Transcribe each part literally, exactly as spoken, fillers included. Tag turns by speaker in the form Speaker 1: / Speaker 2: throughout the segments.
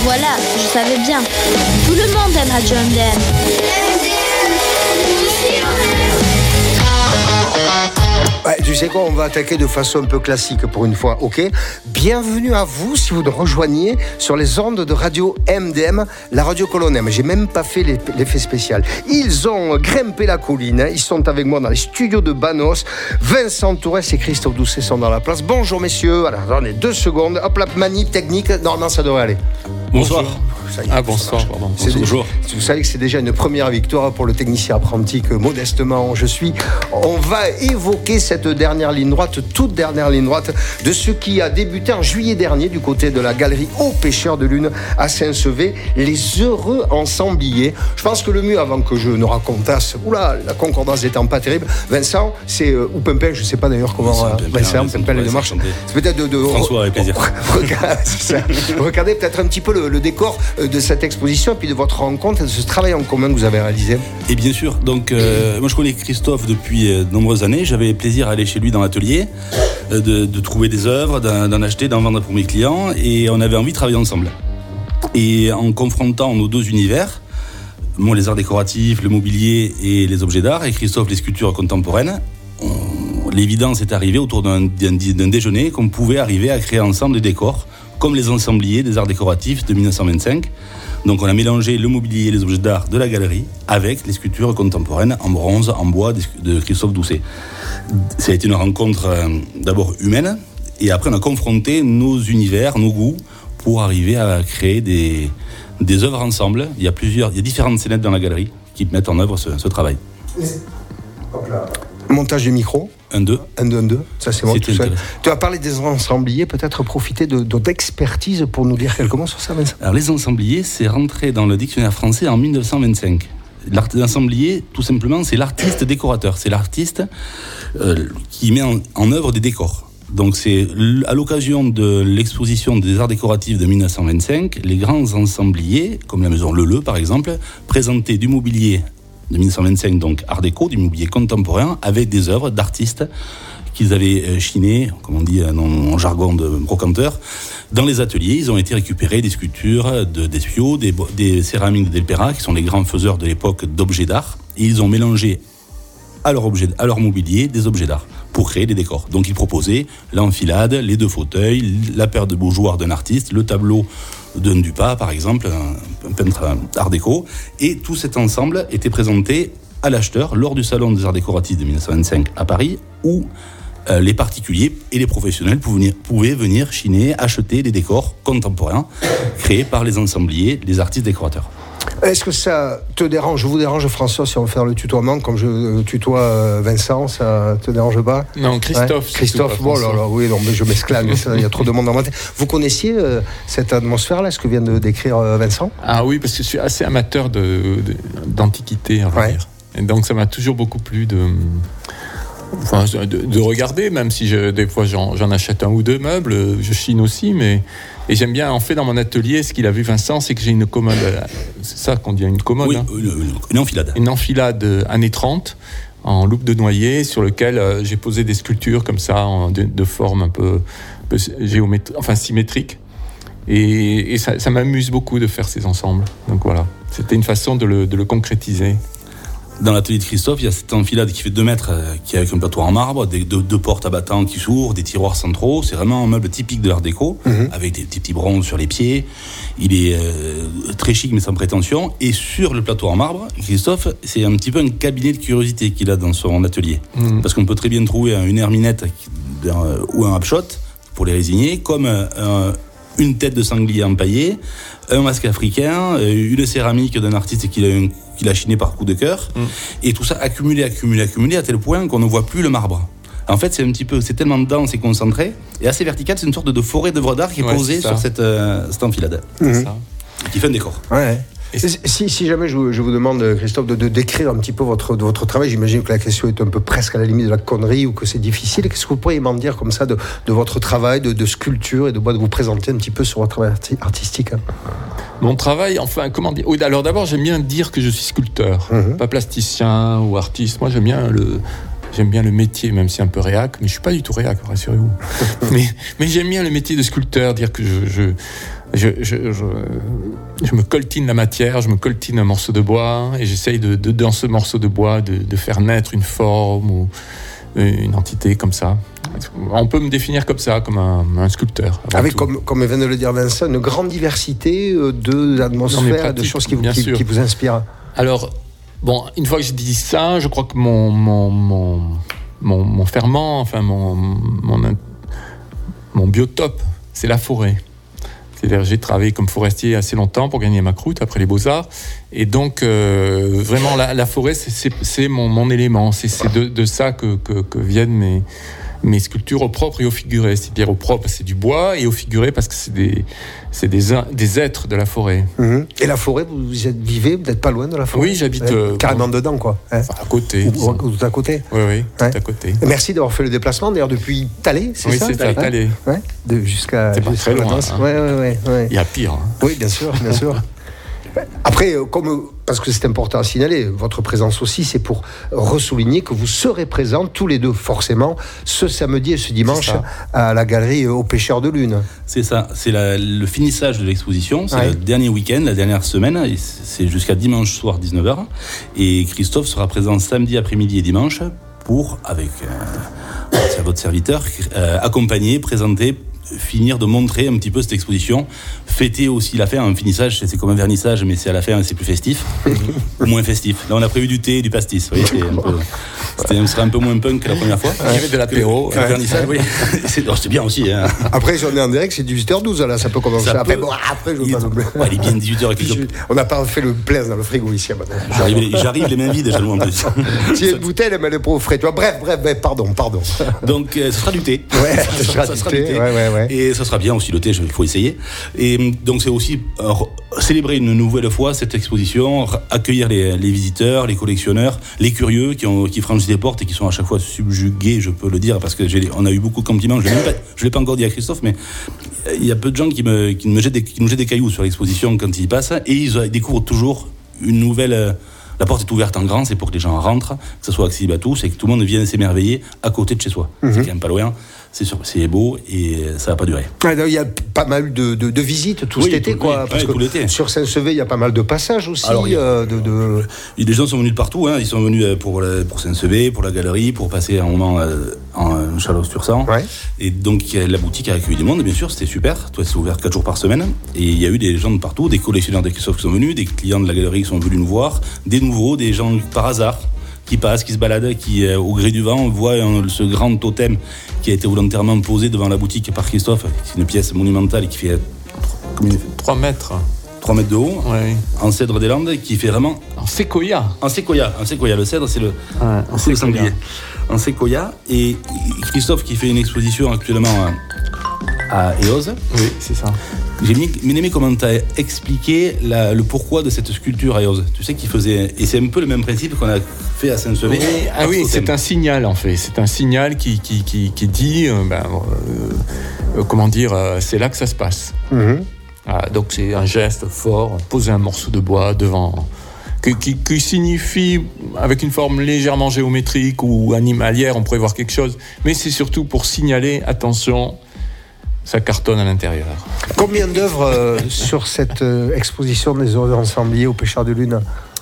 Speaker 1: Voilà, je savais bien. Tout le monde aime Radio M D M.
Speaker 2: Ouais, tu sais quoi, on va attaquer de façon un peu classique pour une fois, ok ? Bienvenue à vous si vous nous rejoignez sur les ondes de Radio M D M, la radio que l'on aime. J'ai même pas fait l'effet spécial. Ils ont grimpé la colline, ils sont avec moi dans les studios de Banos. Vincent Tourès et Christophe Doucet sont dans la place. Bonjour messieurs, alors attendez deux secondes, hop la manip technique, normalement ça devrait aller.
Speaker 3: Bonsoir.
Speaker 2: Ça y est,
Speaker 3: ah bonsoir, pardon.
Speaker 2: C'est
Speaker 3: Bonjour.
Speaker 2: Déjà, vous savez que c'est déjà une première victoire pour le technicien apprenti que modestement je suis. On va évoquer cette dernière ligne droite, toute dernière ligne droite de ce qui a débuté en juillet dernier du côté de la galerie Aux Pêcheurs de Lune à Saint-Sevé, les heureux ensembliers. Je pense que le mieux avant que je ne racontasse, oula, la concordance n'étant pas terrible, Vincent, c'est euh, ou Pimpin, je ne sais pas d'ailleurs comment
Speaker 3: Vincent,
Speaker 2: euh, Vincent, Pimpin, les démarches. C'est peut-être de, de
Speaker 3: François, avec plaisir.
Speaker 2: Regardez peut-être un petit peu le, le décor de cette exposition et puis de votre rencontre et de ce travail en commun que vous avez réalisé.
Speaker 3: Et bien sûr, donc euh, moi je connais Christophe depuis euh, de nombreuses années. J'avais plaisir à aller chez lui dans l'atelier, euh, de, de trouver des œuvres, d'en, d'en acheter, d'en vendre pour mes clients, et on avait envie de travailler ensemble. Et en confrontant nos deux univers, moi les arts décoratifs, le mobilier et les objets d'art, et Christophe les sculptures contemporaines, on, l'évidence est arrivée autour d'un, d'un, d'un déjeuner qu'on pouvait arriver à créer ensemble des décors comme les ensembliers des arts décoratifs de dix-neuf cent vingt-cinq. Donc on a mélangé le mobilier et les objets d'art de la galerie avec les sculptures contemporaines en bronze, en bois de Christophe Doucet. Ça a été une rencontre euh, d'abord humaine, et après on a confronté nos univers, nos goûts, pour arriver à créer des, des œuvres ensemble. Il y a plusieurs, il y a différentes scénettes dans la galerie qui mettent en œuvre ce, ce travail.
Speaker 2: Hop là. Montage du micro.
Speaker 3: Un, deux.
Speaker 2: Un, deux, un, deux. Ça, c'est moi tout seul. Tu as parlé des ensembliers, peut-être profiter de, de d'expertise pour nous dire quelques mots sur ça, Vincent.
Speaker 3: Alors, les ensembliers, c'est rentré dans le dictionnaire français en dix-neuf cent vingt-cinq. L'ensemblier, tout simplement, c'est l'artiste décorateur. C'est l'artiste euh, qui met en, en œuvre des décors. Donc, c'est à l'occasion de l'exposition des arts décoratifs de dix-neuf cent vingt-cinq, les grands ensembliers, comme la maison Leleu, par exemple, présentaient du mobilier de dix-neuf cent vingt-cinq, donc art déco, du mobilier contemporain, avec des œuvres d'artistes qu'ils avaient chinées, comme on dit en jargon de brocanteur. Dans les ateliers, ils ont été récupérés des sculptures de d'Espio, des, des céramiques de Delpera, qui sont les grands faiseurs de l'époque d'objets d'art, et ils ont mélangé à leur, objet, à leur mobilier des objets d'art pour créer des décors. Donc ils proposaient l'enfilade, les deux fauteuils, la paire de bougeoirs d'un artiste, le tableau d'un Dupas, par exemple, un peintre art déco, et tout cet ensemble était présenté à l'acheteur lors du salon des arts décoratifs de dix-neuf cent vingt-cinq à Paris, où euh, les particuliers et les professionnels pouvaient venir, pouvaient venir chiner, acheter des décors contemporains créés par les ensembliers, les artistes décorateurs.
Speaker 2: Est-ce que ça te dérange, je vous dérange François, si on veut faire le tutoiement, comme je tutoie Vincent, ça te dérange pas ?
Speaker 4: Non, Christophe.
Speaker 2: Ouais, Christophe, bon, là, là, oui, non, mais je m'esclame, il y a trop de monde dans ma tête. Vous connaissiez euh, cette atmosphère-là, ce que vient de décrire euh, Vincent ?
Speaker 4: Ah oui, parce que je suis assez amateur de, de, d'antiquité, on va ouais. dire. Et donc ça m'a toujours beaucoup plu de... Enfin, de, de regarder, même si je, des fois j'en, j'en achète un ou deux meubles, je chine aussi, mais et j'aime bien, en fait, dans mon atelier, ce qu'il a vu Vincent, c'est que j'ai une commode, c'est ça qu'on dit, une commode,
Speaker 3: oui,
Speaker 4: hein.
Speaker 3: une, une enfilade,
Speaker 4: une enfilade années trente en loupe de noyer, sur lequel euh, j'ai posé des sculptures comme ça, en, de, de forme un peu, un peu géométrique, enfin symétrique, et, et ça, ça m'amuse beaucoup de faire ces ensembles. Donc voilà, c'était une façon de le, de le concrétiser.
Speaker 3: Dans l'atelier de Christophe, il y a cette enfilade qui fait deux mètres, euh, qui est avec un plateau en marbre, des, deux, deux portes à battants qui s'ouvrent, des tiroirs centraux. C'est vraiment un meuble typique de l'art déco, mmh. avec des, des petits bronzes sur les pieds. Il est euh, très chic mais sans prétention. Et sur le plateau en marbre, Christophe, c'est un petit peu un cabinet de curiosité qu'il a dans son atelier. Mmh. Parce qu'on peut très bien trouver une herminette euh, ou un upshot pour les résigner, comme euh, une tête de sanglier empaillée, un masque africain, une céramique d'un artiste qu'il a, un, qu'il a chiné par coup de cœur, mm. et tout ça accumulé, accumulé, accumulé, à tel point qu'on ne voit plus le marbre. En fait, c'est un petit peu, c'est tellement dense et concentré, et assez vertical, c'est une sorte de forêt d'œuvres d'art qui est ouais, posée sur cette, euh, cette enfilade,
Speaker 2: mm. c'est ça.
Speaker 3: Qui fait un décor.
Speaker 2: Ouais. Si, si jamais je vous, je vous demande, Christophe, de, de décrire un petit peu votre, de votre travail, j'imagine que la question est un peu presque à la limite de la connerie ou que c'est difficile. Qu'est-ce que vous pourriez m'en dire comme ça de, de votre travail, de, de sculpture et de, de vous présenter un petit peu sur votre travail artistique, hein.
Speaker 4: Mon travail, enfin, comment dire ? Oui, alors d'abord, j'aime bien dire que je suis sculpteur, mm-hmm. pas plasticien ou artiste. Moi, j'aime bien le... j'aime bien le métier, même si un peu réac, mais je suis pas du tout réac, rassurez-vous. mais, mais j'aime bien le métier de sculpteur, dire que je, je, je, je, je, je me coltine la matière, je me coltine un morceau de bois, et j'essaye de, de dans ce morceau de bois de, de faire naître une forme ou une entité comme ça. On peut me définir comme ça, comme un, un sculpteur.
Speaker 2: Avec, comme, comme vient de le dire Vincent, une grande diversité de l'atmosphère, de choses qui vous, qui, qui vous inspirent.
Speaker 4: Alors, bon, une fois que j'ai dit ça, je crois que mon, mon, mon, mon, mon ferment, enfin mon, mon, mon biotope, c'est la forêt. C'est-à-dire, j'ai travaillé comme forestier assez longtemps pour gagner ma croûte après les Beaux-Arts. Et donc, euh, vraiment, la, la forêt, c'est, c'est, c'est mon, mon élément. C'est, c'est de, de ça que, que, que viennent mes, mes sculptures au propre et au figuré. C'est-à-dire, au propre, c'est du bois, et au figuré, parce que c'est des, c'est des, des êtres de la forêt. Mmh.
Speaker 2: Et la forêt, vous êtes, vivez, vous n'êtes pas loin de la forêt?
Speaker 4: Oui, j'habite...
Speaker 2: Euh, carrément dedans, quoi. Hein,
Speaker 4: enfin, à côté.
Speaker 2: Ou, ou tout à côté?
Speaker 4: Oui, oui, tout ouais. à côté.
Speaker 2: Et merci d'avoir fait le déplacement, d'ailleurs, depuis Thalès, c'est
Speaker 4: oui,
Speaker 2: ça?
Speaker 4: Oui, c'est ça, Thalès.
Speaker 2: Ouais, de, jusqu'à...
Speaker 4: C'est pas
Speaker 2: jusqu'à
Speaker 4: très loin. Hein.
Speaker 2: Ouais, ouais, ouais, ouais.
Speaker 4: Il y a pire. Hein.
Speaker 2: Oui, bien sûr, bien sûr. Après, comme, parce que c'est important à signaler, votre présence aussi, c'est pour ressouligner que vous serez présents tous les deux, forcément, ce samedi et ce dimanche à la galerie Aux Pêcheurs de Lune.
Speaker 3: C'est ça, c'est la, le finissage de l'exposition, c'est
Speaker 2: ouais.
Speaker 3: le dernier week-end, la dernière semaine, et c'est jusqu'à dimanche soir dix-neuf heures. Et Christophe sera présent samedi après-midi et dimanche pour, avec euh, c'est à votre serviteur, euh, accompagner, présenter, finir de montrer un petit peu cette exposition, fêter aussi la fin, un finissage, c'est comme un vernissage, mais c'est à la fin, c'est plus festif, ou moins festif. Là, on a prévu du thé et du pastis, vous voyez, c'est un peu, c'était, ce sera un peu moins punk que la première fois.
Speaker 4: Il y avait de l'apéro.
Speaker 3: Que, que ouais. Le vernissage, oui. C'est, non, c'est bien aussi. Hein.
Speaker 2: Après, si on est en direct, c'est dix-huit heures douze, là, ça peut commencer. Ça après, peut... bon, après, je veux pas
Speaker 3: ouais, il est bien dix-huit heures. Quelques...
Speaker 2: On n'a pas fait le plein dans le frigo ici, maintenant.
Speaker 3: J'arrive, j'arrive les mains vides, jaloux en plus.
Speaker 2: S'il y a une bouteille, elle met les au frais. Tu vois, bref, bref, bref, pardon, pardon.
Speaker 3: Donc, euh, ce sera du thé.
Speaker 2: Ouais, ce sera, ça du, sera thé. du thé. Ouais, ouais, ouais.
Speaker 3: Et ça sera bien aussi le thé, il faut essayer. Et donc, c'est aussi euh, célébrer une nouvelle fois cette exposition, accueillir les, les visiteurs, les collectionneurs, les curieux qui, ont, qui franchissent des portes et qui sont à chaque fois subjugués, je peux le dire, parce que j'ai, on a eu beaucoup de compliments. Je ne l'ai pas encore dit à Christophe, mais il y a peu de gens qui, me, qui, me jettent des, qui nous jettent des cailloux sur l'exposition quand ils y passent, et ils découvrent toujours une nouvelle... La porte est ouverte en grand, c'est pour que les gens rentrent, que ce soit accessible à tous et que tout le monde vienne s'émerveiller à côté de chez soi. Mmh. C'est quand même pas loin, c'est, sûr, c'est beau et ça va pas durer.
Speaker 2: Il y a pas mal de, de, de visites tout oui, cet été, tout, quoi. Oui, parce ouais, que tout l'été. Sur Saint-Sevé, il y a pas mal de passages aussi. Alors, euh, de, de...
Speaker 3: Les gens sont venus de partout, hein. Ils sont venus pour, pour Saint-Sevé, pour la galerie, pour passer un moment euh, en Chalosse-sur-Sang. Ouais. Et donc la boutique a accueilli du monde, bien sûr, c'était super. Toi, c'est ouvert quatre jours par semaine. Et il y a eu des gens de partout, des collectionneurs de Christophe qui sont venus, des clients de la galerie qui sont venus nous voir, des nouveaux, des gens par hasard qui passent, qui se baladent, qui euh, au gré du vent voient euh, ce grand totem qui a été volontairement posé devant la boutique par Christophe. C'est une pièce monumentale qui fait
Speaker 4: trois mètres.
Speaker 3: trois mètres de haut, ouais. En cèdre des Landes, qui fait vraiment...
Speaker 4: En séquoia.
Speaker 3: En séquoia, en séquoia. Le cèdre, c'est le,
Speaker 4: ouais,
Speaker 3: c'est le sanglier. En séquoia. Et Christophe qui fait une exposition actuellement à, à Eos.
Speaker 4: Oui, c'est ça.
Speaker 3: J'ai bien aimé comment tu as expliqué la, le pourquoi de cette sculpture à Eos. Tu sais qu'il faisait... Et c'est un peu le même principe qu'on a fait à Saint-Sevé.
Speaker 4: Oui, ah oui, c'est un signal en fait. C'est un signal qui, qui, qui, qui dit... Euh, ben, euh, comment dire, euh, c'est là que ça se passe. Mm-hmm. Ah, donc c'est un geste fort, poser un morceau de bois devant... Qui, qui, qui signifie, avec une forme légèrement géométrique ou animalière, on pourrait voir quelque chose. Mais c'est surtout pour signaler, attention... Ça cartonne à l'intérieur.
Speaker 2: Combien d'œuvres euh, sur cette euh, exposition des heureux ensembliers Aux Pêcheurs de Lune?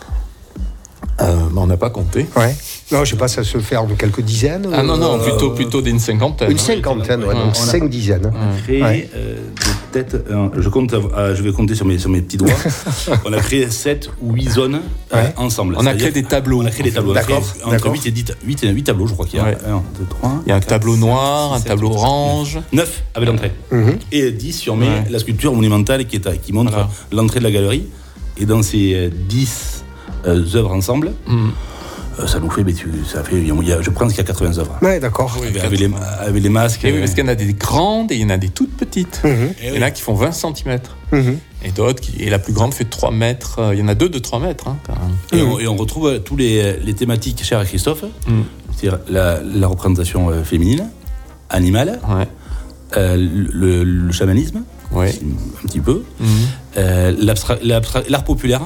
Speaker 4: euh, bah On n'a pas compté.
Speaker 2: Ouais. Non, je sais pas, ça se fait en quelques dizaines.
Speaker 4: Ah non, non, euh, plutôt, plutôt d'une cinquantaine.
Speaker 2: Une cinquantaine, ouais, ouais, donc cinq a, dizaines.
Speaker 3: On a créé, ouais. euh, peut-être, euh, je, compte, euh, je vais compter sur mes, sur mes petits doigts, on a créé sept ou huit zones euh, ouais. ensemble.
Speaker 4: On a créé des tableaux.
Speaker 3: On a créé des tableaux.
Speaker 2: D'accord.
Speaker 3: Entre d'accord. huit et dix, huit et huit tableaux, je crois qu'il y a.
Speaker 4: Ouais.
Speaker 3: un, deux, trois,
Speaker 4: il y a un
Speaker 3: quatre,
Speaker 4: tableau
Speaker 3: cinq,
Speaker 4: noir,
Speaker 3: six,
Speaker 4: un
Speaker 3: sept,
Speaker 4: tableau
Speaker 3: huit,
Speaker 4: orange.
Speaker 3: neuf avec l'entrée. Mm-hmm. Et dix si on met ouais. la sculpture monumentale qui, est, qui montre voilà. l'entrée de la galerie. Et dans ces dix euh, œuvres ensemble, mm. ça nous fait, ça fait, il y a, je pense qu'il y a quatre-vingts œuvres.
Speaker 2: Ouais, d'accord.
Speaker 3: Oui, avec, avec, les, avec les masques.
Speaker 4: Et oui, parce qu'il y en a des grandes et il y en a des toutes petites. Mm-hmm. Il y en a qui font vingt centimètres. Mm-hmm. Et d'autres, qui, et la plus grande fait trois mètres. Il y en a deux de trois mètres. Hein,
Speaker 3: et, mm-hmm. on, et on retrouve tous les, les thématiques chères à Christophe, mm. c'est-à-dire la, la représentation euh, féminine, animale, ouais. euh, le, le chamanisme,
Speaker 4: ouais.
Speaker 3: un petit peu, mm-hmm. euh, l'abstra, l'abstra, l'art populaire.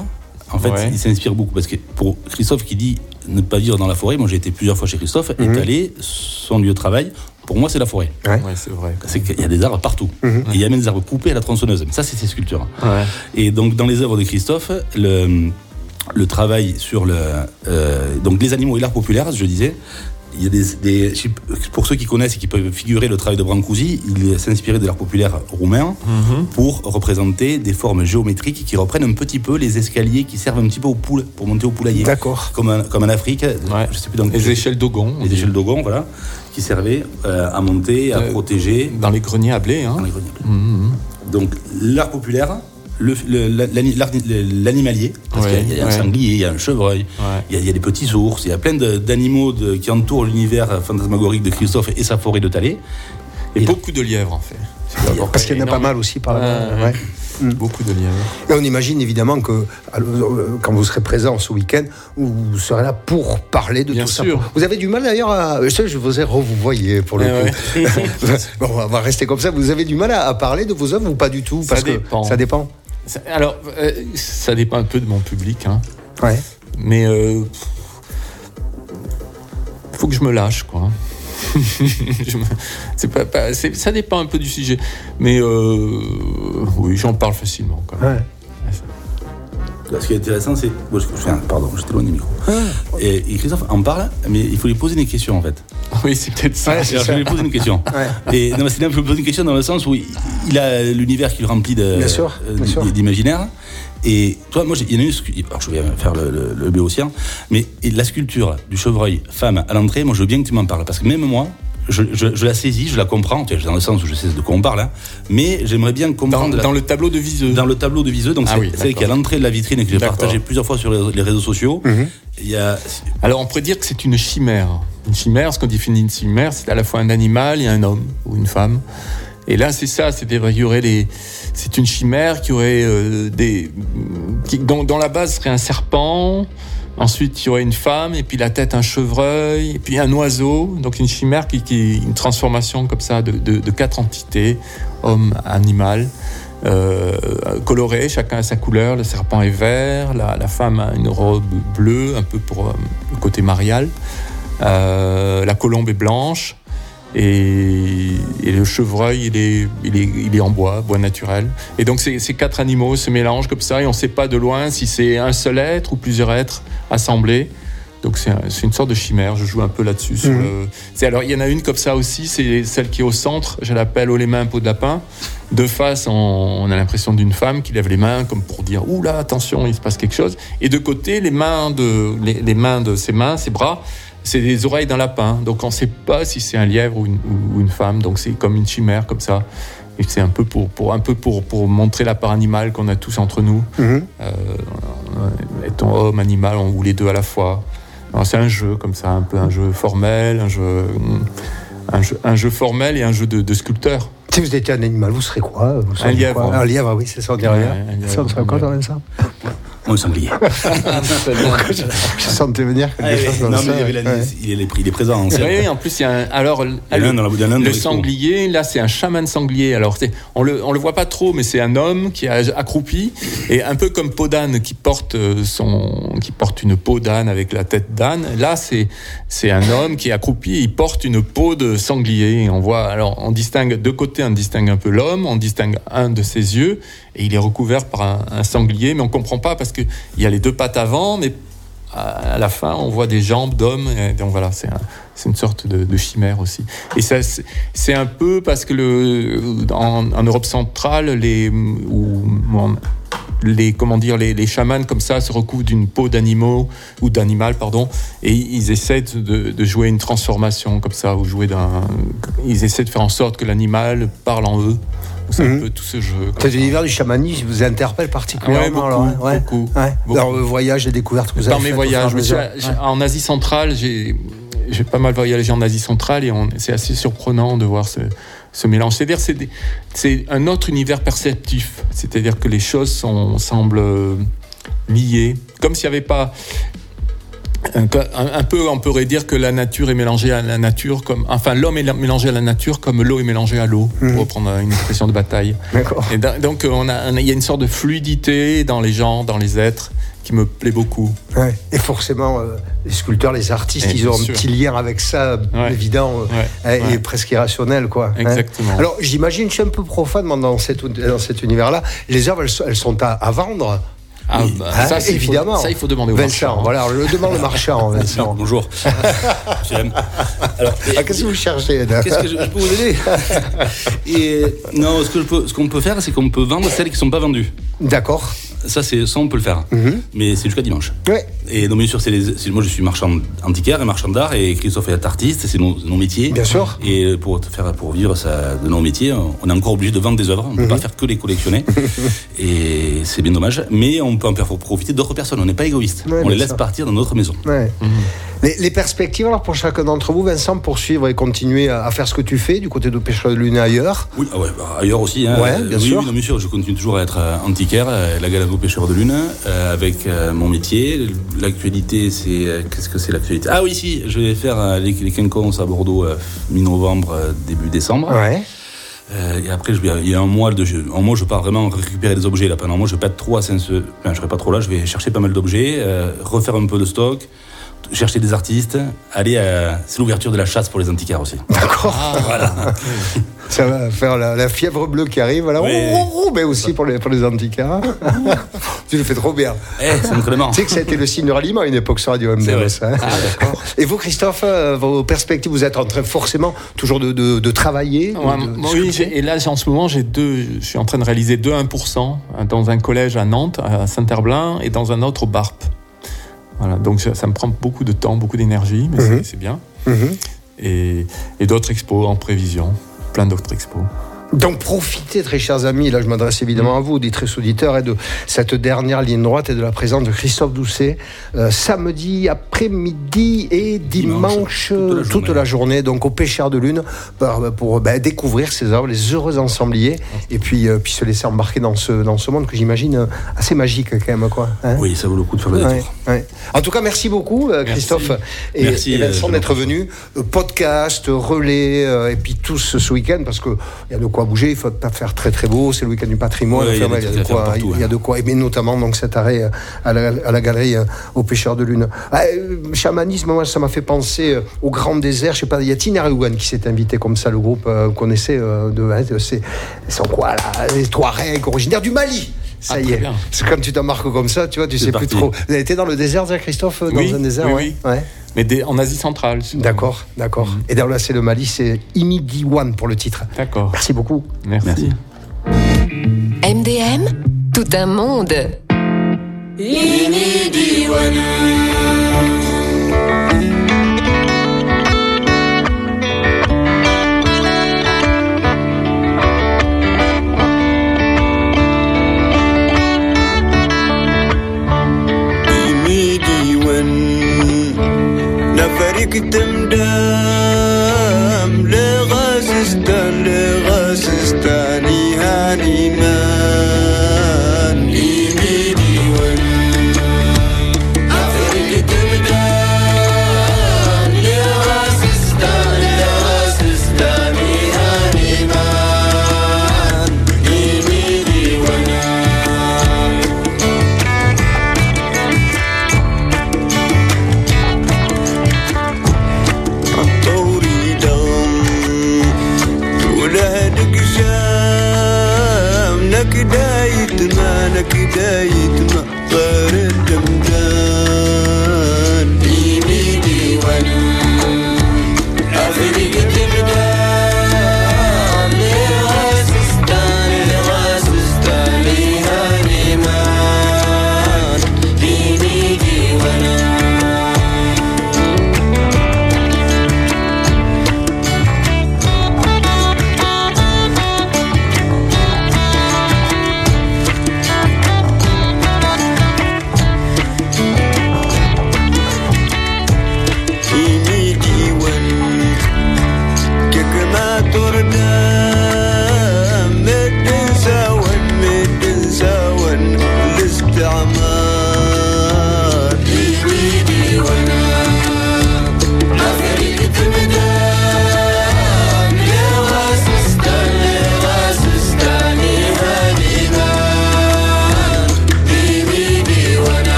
Speaker 3: En fait,
Speaker 4: Ouais.
Speaker 3: il s'inspire beaucoup parce que pour Christophe qui dit ne pas vivre dans la forêt, moi j'ai été plusieurs fois chez Christophe,
Speaker 2: Mhm.
Speaker 3: étalé, son lieu de travail, pour moi c'est la forêt.
Speaker 2: Ouais.
Speaker 4: Ouais, c'est vrai.
Speaker 3: C'est qu'il y a des arbres partout.
Speaker 2: Mhm.
Speaker 3: Et il y a même des arbres coupés à la tronçonneuse. Ça, c'est ses sculptures.
Speaker 4: Ouais.
Speaker 3: Et donc, dans les œuvres de Christophe, le, le travail sur le, euh, donc les animaux et l'art populaire, je disais, il y a des, des, pour ceux qui connaissent et qui peuvent figurer le travail de Brancusi, il s'est inspiré de l'art populaire roumain
Speaker 4: Mhm.
Speaker 3: pour représenter des formes géométriques qui reprennent un petit peu les escaliers qui servent un petit peu aux poules, pour monter au poulailler.
Speaker 2: D'accord.
Speaker 3: Comme, en- comme en Afrique,
Speaker 4: Ouais.
Speaker 3: je sais plus dans
Speaker 4: Les échelles d'Ogon.
Speaker 3: les échelles d'Ogon, voilà, qui servaient euh, à monter, à
Speaker 4: Euh,
Speaker 3: protéger.
Speaker 4: Dans les greniers à blé. Hein.
Speaker 3: dans les greniers.
Speaker 4: Mhm.
Speaker 3: Donc l'art populaire, le, le- la- l'ani- l'art- l'animalier, parce
Speaker 4: Ouais,
Speaker 3: qu'il y a, il y a un
Speaker 4: ouais.
Speaker 3: sanglier, il y a un chevreuil,
Speaker 4: Ouais.
Speaker 3: il, y a, il y a des petits ours, il y a plein de- d'animaux de- qui entourent l'univers fantasmagorique de Christophe et sa forêt de Thalès.
Speaker 4: Et
Speaker 3: Et
Speaker 4: beaucoup de lièvres, en fait.
Speaker 2: Parce qu'il y en a pas mal aussi par là-bas.
Speaker 4: Ouais.
Speaker 2: Ouais.
Speaker 4: Beaucoup de lièvres.
Speaker 2: Et on imagine évidemment que euh, quand vous serez présent ce week-end, vous serez là pour parler de
Speaker 4: Bien
Speaker 2: tout
Speaker 4: sûr.
Speaker 2: ça. Vous avez du mal d'ailleurs à. Je, je vous ai revoyé pour le
Speaker 4: Eh
Speaker 2: coup. Bon, on va rester comme ça. Vous avez du mal à, à parler de vos œuvres ou pas du tout?
Speaker 4: Ça
Speaker 2: Parce
Speaker 4: dépend.
Speaker 2: que ça dépend.
Speaker 4: Ça- Alors, euh, ça dépend un peu de mon public. Hein.
Speaker 2: Ouais.
Speaker 4: Mais il faut que je me lâche, quoi. Je me- c'est pas, pas- c'est- ça dépend un peu du sujet. Mais euh, oui, j'en parle facilement, quand même.
Speaker 2: Ouais.
Speaker 3: Ce qui est intéressant, c'est. Bon, je- enfin, pardon, j'étais loin du micro. Et, et Christophe en parle, mais il faut lui poser des questions en fait.
Speaker 4: Oui, c'est peut-être ça.
Speaker 2: Ouais, c'est
Speaker 3: Alors, je
Speaker 2: ça.
Speaker 3: vais lui poser une question.
Speaker 2: Ouais.
Speaker 3: Et non, mais c'est bien, je lui pose une question dans le sens où il, il a l'univers qui le remplit de,
Speaker 2: Bien sûr,
Speaker 3: euh,
Speaker 2: bien sûr.
Speaker 3: d'imaginaire. Et toi, moi, j'ai- il y en a une. scu- Alors, je vais faire le, le, le béotien, mais et la sculpture du chevreuil femme à l'entrée, moi, je veux bien que tu m'en parles. Parce que même moi, je, je, je la saisis, je la comprends, tu vois, dans le sens où je sais de quoi on parle, hein, mais j'aimerais bien
Speaker 4: Dans,
Speaker 3: comprendre. la-
Speaker 4: dans le tableau de Viseux.
Speaker 3: dans le tableau de Viseux, donc
Speaker 4: Ah
Speaker 3: c'est
Speaker 4: oui,
Speaker 3: celle qui est à
Speaker 4: d'accord.
Speaker 3: l'entrée de la vitrine et que j'ai
Speaker 4: D'accord.
Speaker 3: partagé plusieurs fois sur les, les réseaux sociaux.
Speaker 2: Mhm.
Speaker 3: Il y a.
Speaker 4: Alors, on pourrait dire que c'est une chimère. Une chimère, ce qu'on définit une chimère, c'est à la fois un animal et un homme ou une femme. Et là, c'est ça, c'est-à-dire qu'il y aurait des. C'est une chimère qui aurait euh, des. Qui, dont, dont la base serait un serpent. Ensuite, il y aurait une femme, et puis la tête, un chevreuil, et puis un oiseau. Donc, une chimère qui, qui une transformation comme ça de, de, de quatre entités, homme, animal, euh, colorées, chacun a sa couleur. Le serpent est vert, la, la femme a une robe bleue, un peu pour euh, le côté marial. Euh, la colombe est blanche. Et, et le chevreuil, il est, il, est, il est en bois, bois naturel. Et donc ces, ces quatre animaux se mélangent comme ça et on ne sait pas de loin si c'est un seul être ou plusieurs êtres assemblés. Donc c'est, un, c'est une sorte de chimère, je joue un peu là-dessus. Sur
Speaker 2: Mhm.
Speaker 4: le... c'est, alors il y en a une comme ça aussi, c'est celle qui est au centre, je l'appelle haut les mains, peau de lapin. De face, on, on a l'impression d'une femme qui lève les mains comme pour dire « Ouh là, attention, il se passe quelque chose ». Et de côté, les mains de, les, les mains de ses mains, ses bras, c'est des oreilles d'un lapin. Donc on ne sait pas si c'est un lièvre ou une, ou une femme. Donc c'est comme une chimère, comme ça. Et c'est un peu pour, pour, un peu pour, pour montrer la part animale qu'on a tous entre nous.
Speaker 2: Mhm.
Speaker 4: Euh, étant homme, animal, ou les deux à la fois. Alors, c'est un jeu comme ça, un peu un jeu formel, un jeu, un jeu, un jeu formel et un jeu de, de sculpteur.
Speaker 2: Si vous étiez un animal, vous serez quoi? Vous serez
Speaker 4: Un lièvre.
Speaker 2: quoi Un lièvre, oui, c'est ça, on dirait.
Speaker 4: Ouais,
Speaker 2: rien.
Speaker 4: un lièvre,
Speaker 2: Ça, on serait
Speaker 4: un
Speaker 2: quoi
Speaker 4: lièvre.
Speaker 2: dans ça?
Speaker 3: On le sanglier.
Speaker 2: Je, je sentais venir quelque
Speaker 3: Ah,
Speaker 2: chose
Speaker 3: oui,
Speaker 2: dans
Speaker 3: non,
Speaker 2: ça.
Speaker 3: mais il, y avait la-
Speaker 2: Ouais.
Speaker 3: il, est, il est présent en scène.
Speaker 4: Oui, en plus, il y a un, alors,
Speaker 3: Il y en a un dans la bout d'un
Speaker 4: le sanglier, là, c'est un chaman sanglier. Alors, c'est, on le, on le voit pas trop, mais c'est un homme qui est accroupi et un peu comme peau d'âne qui porte son, qui porte une peau d'âne avec la tête d'âne. Là, c'est, c'est un homme qui est accroupi et il porte une peau de sanglier. Et on voit, alors, on distingue, de côté, on distingue un peu l'homme, on distingue un de ses yeux et il est recouvert par un, un sanglier, mais on comprend pas parce que il y a les deux pattes avant, mais à la fin, on voit des jambes d'homme. Et donc voilà, c'est, un, c'est une sorte de, de chimère aussi. Et ça, c'est, c'est un peu parce que le, en, en Europe centrale, les, ou, les, comment dire, les, les chamans comme ça se recouvrent d'une peau d'animaux ou d'animal, pardon, et ils essaient de, de jouer une transformation comme ça, ou jouer d'un, ils essaient de faire en sorte que l'animal parle en eux. C'est
Speaker 2: Mhm.
Speaker 4: un peu tout ce jeu. comme
Speaker 2: Cet
Speaker 4: ça.
Speaker 2: univers du chamanisme vous interpelle particulièrement.
Speaker 4: Ouais, beaucoup,
Speaker 2: alors, hein, ouais.
Speaker 4: beaucoup,
Speaker 2: Ouais.
Speaker 4: beaucoup.
Speaker 2: Dans le voyage et découvertes que vous
Speaker 4: Par
Speaker 2: avez
Speaker 4: mes
Speaker 2: faites au
Speaker 4: voyages,
Speaker 2: fur et à
Speaker 4: je me
Speaker 2: mesure.
Speaker 4: suis- j'ai- en Asie centrale, j'ai, j'ai pas mal voyagé en Asie centrale et on, c'est assez surprenant de voir ce, ce mélange. C'est-à-dire, c'est, des- c'est un autre univers perceptif. C'est-à-dire que les choses sont, semblent euh, liées, comme s'il n'y avait pas. Un, un- un peu, on pourrait dire que la nature est mélangée à la nature, comme, enfin, l'homme est mélangé à la nature comme l'eau est mélangée à l'eau,
Speaker 2: Mhm.
Speaker 4: pour reprendre une expression de bataille.
Speaker 2: D'accord.
Speaker 4: Et da- donc, on a, on a- il y a une sorte de fluidité dans les gens, dans les êtres, qui me plaît beaucoup.
Speaker 2: Ouais. Et forcément, euh, les sculpteurs, les artistes, et ils ont un sûr. petit lien avec ça, ouais. évident ouais. et ouais. presque irrationnel, quoi.
Speaker 4: Exactement.
Speaker 2: Hein. Alors, j'imagine, je suis un peu profane dans, cette, dans cet univers-là. Les œuvres, elles, elles sont à, à vendre.
Speaker 4: Ah, bah, hein, ça, évidemment. Faut, ça, il faut demander au
Speaker 2: Vincent,
Speaker 4: marchand.
Speaker 2: Voilà, je demande le marchand, Vincent.
Speaker 3: Bonjour.
Speaker 2: Alors, ah, qu'est-ce que vous cherchez là?
Speaker 3: Qu'est-ce que je, je peux vous aider? Et non, ce, que je peux, ce qu'on peut faire, c'est qu'on peut vendre celles qui ne sont pas vendues.
Speaker 2: D'accord.
Speaker 3: Ça, c'est, ça, on peut le faire. Mm-hmm. Mais c'est jusqu'à dimanche.
Speaker 2: Ouais.
Speaker 3: Et donc, bien sûr, c'est les, c'est, moi, je suis marchand antiquaire et marchand d'art, et Christophe est artiste, c'est nos, nos métiers.
Speaker 2: Bien sûr.
Speaker 3: Et pour, faire, pour vivre ça, de nos métiers, on est encore obligé de vendre des œuvres. On ne mm-hmm. peut pas faire que les collectionner. Et c'est bien dommage. Mais on peut en faire profiter d'autres personnes. On n'est pas égoïste. Ouais, on les laisse sûr. partir dans notre maison.
Speaker 2: Ouais. Mm-hmm. Les, les perspectives, alors, pour chacun d'entre vous, Vincent, poursuivre et continuer à, à faire ce que tu fais du côté de Pêcheurs de Lune et ailleurs?
Speaker 3: Oui, ah ouais, bah, ailleurs aussi. Hein.
Speaker 2: Ouais, bien
Speaker 3: oui,
Speaker 2: sûr.
Speaker 3: Oui, bien sûr. Je continue toujours à être euh, antiquaire, euh, la Galago Pêcheurs de Lune, euh, avec euh, mon métier. L'actualité, c'est. Euh, qu'est-ce que c'est l'actualité? Ah oui, si, je vais faire euh, les, les quinconces à Bordeaux euh, mi-novembre, euh, début décembre.
Speaker 2: Ouais.
Speaker 3: Euh, et après, je vais, il y a un mois, de, un mois, je pars vraiment récupérer des objets. Là, pendant un mois, je vais pas être trop à Saint-Seu. Enfin, je serai pas trop là. Je vais chercher pas mal d'objets, euh, refaire un peu de stock, chercher des artistes, aller à... C'est l'ouverture de la chasse pour les antiquaires aussi.
Speaker 2: D'accord.
Speaker 3: Ah, voilà.
Speaker 2: Ça va faire la, la fièvre bleue qui arrive, voilà. Oui. Oh, oh, oh, mais aussi pour les, pour les antiquaires. Tu le fais trop bien.
Speaker 3: Eh, c'est incroyable.
Speaker 2: Tu sais que ça a été le signe de ralliement à une époque sur Radio M D M. Ça, hein.
Speaker 4: Ah, d'accord.
Speaker 2: Et vous, Christophe, vos perspectives, vous êtes en train forcément toujours de, de, de travailler
Speaker 4: ouais,
Speaker 2: de, de
Speaker 4: Oui, j'ai, et là, en ce moment, j'ai deux, je suis en train de réaliser deux un pour cent dans un collège à Nantes, à Saint-Herblain, et dans un autre au Barp. Voilà, donc ça, ça me prend beaucoup de temps, beaucoup d'énergie, mais mm-hmm. c'est, c'est bien. Mm-hmm. Et, et d'autres expos en prévision, plein d'autres expos.
Speaker 2: Donc profitez, très chers amis, là je m'adresse évidemment à vous, auditrices auditeurs, et de cette dernière ligne droite et de la présence de Christophe Doucet, euh, samedi après-midi et dimanche, dimanche toute, la toute la journée, donc au Pêcheurs de Lune, pour, pour ben, découvrir ces œuvres, les heureux ensembliers, et puis, euh, puis se laisser embarquer dans ce, dans ce monde que j'imagine assez magique quand même, quoi. Hein,
Speaker 3: oui, ça vaut le coup de faire le détour.
Speaker 2: Ouais, ouais. En tout cas, merci beaucoup euh, Christophe merci. Et, merci, et Vincent euh, d'être venus. Euh, podcast, relais, euh, et puis tous ce week-end, parce qu'il y a de quoi bouger, il ne faut pas faire très très beau, c'est le week-end du patrimoine, ouais, il, y enfin, il, y a de quoi, partout, il y a de quoi, et notamment donc, cet arrêt à la, à la galerie aux Pêcheurs de Lune. Ah, euh, chamanisme, moi ça m'a fait penser au Grand Désert, je sais pas, il y a Tina Rewan qui s'est invité comme ça, le groupe euh, vous connaissez, euh, de, hein, de, c'est, ils sont quoi là, les Touaregs originaires du Mali. Ça ah, y est, bien. C'est quand tu t'embarques comme ça, tu vois, tu c'est sais parti. Plus trop. Vous avez été dans le désert, Christophe, dans
Speaker 4: oui,
Speaker 2: un désert,
Speaker 4: oui,
Speaker 2: ouais.
Speaker 4: oui. Ouais. Mais des, en Asie centrale.
Speaker 2: D'accord, d'accord. Mmh. Et d'ailleurs là, c'est le Mali, c'est Imidiwan pour le titre.
Speaker 4: D'accord.
Speaker 2: Merci beaucoup.
Speaker 4: Merci. Merci.
Speaker 5: M D M, tout un monde. Imidiwan.
Speaker 6: تمدام لغازستان لغازستاني هاني مان إيميدي ون أفريق تمدام لغازستان لغازستاني هاني مان إيميدي ون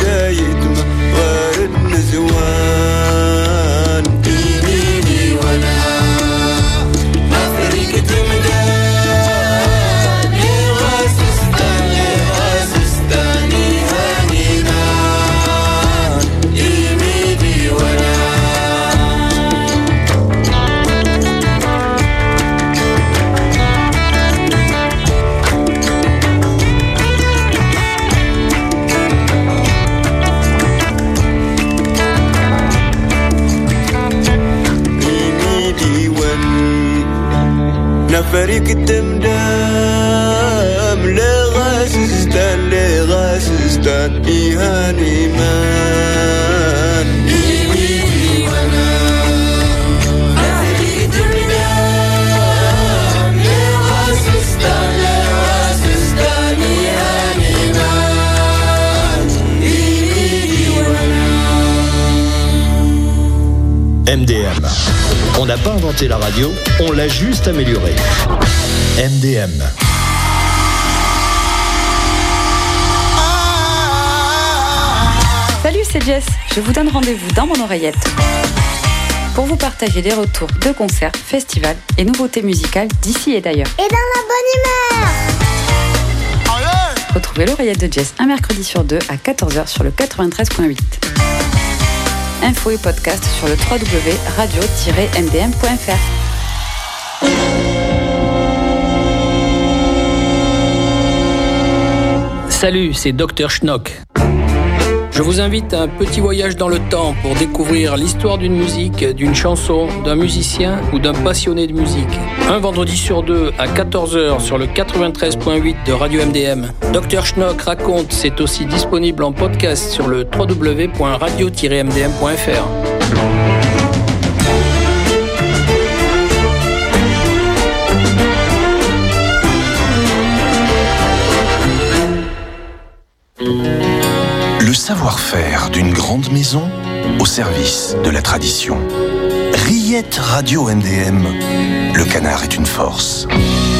Speaker 6: زايد غير النزوان يميني وانا ما فريق تمدان لغاسستان لغاسستان يهانينا يميني وانا فريق الدمدام لغاسستان لغاسستان يهاني مان يميني وانا فريق الدمدام لغاسستان لغاسستان يهاني مان يميني وانا
Speaker 7: M D M. On n'a pas inventé la radio, on l'a juste améliorée. M D M.
Speaker 8: Salut, c'est Jess. Je vous donne rendez-vous dans mon oreillette pour vous partager des retours de concerts, festivals et nouveautés musicales d'ici et d'ailleurs.
Speaker 1: Et dans la bonne humeur.
Speaker 8: Retrouvez l'oreillette de Jess un mercredi sur deux à quatorze heures sur le quatre-vingt-treize point huit. Infos et podcast sur le w w w point radio tiret m d m point f r.
Speaker 9: Salut, c'est Docteur Schnock. Je vous invite à un petit voyage dans le temps pour découvrir l'histoire d'une musique, d'une chanson, d'un musicien ou d'un passionné de musique. Un vendredi sur deux à quatorze heures sur le quatre-vingt-treize point huit de Radio M D M. Docteur Schnock raconte, c'est aussi disponible en podcast sur le w w w point radio tiret m d m point f r.
Speaker 10: Le savoir-faire d'une grande maison au service de la tradition. Riette Radio M D M, le canard est une force.